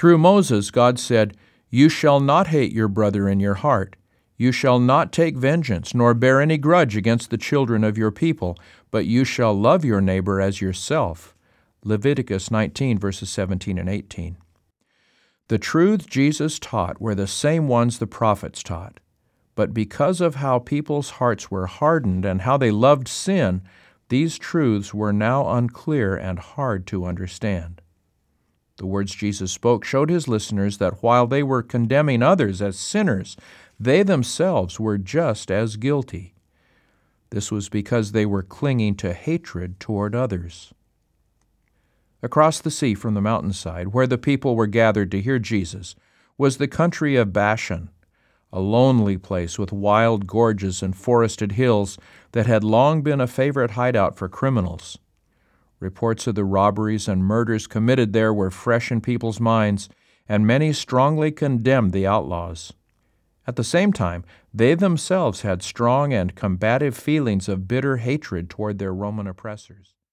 Through Moses, God said, "You shall not hate your brother in your heart. You shall not take vengeance, nor bear any grudge against the children of your people, but you shall love your neighbor as yourself." Leviticus 19, verses 17 and 18. The truths Jesus taught were the same ones the prophets taught. But because of how people's hearts were hardened and how they loved sin, these truths were now unclear and hard to understand. The words Jesus spoke showed his listeners that while they were condemning others as sinners, they themselves were just as guilty. This was because they were clinging to hatred toward others. Across the sea from the mountainside, where the people were gathered to hear Jesus, was the country of Bashan, a lonely place with wild gorges and forested hills that had long been a favorite hideout for criminals. Reports of the robberies and murders committed there were fresh in people's minds, and many strongly condemned the outlaws. At the same time, they themselves had strong and combative feelings of bitter hatred toward their Roman oppressors.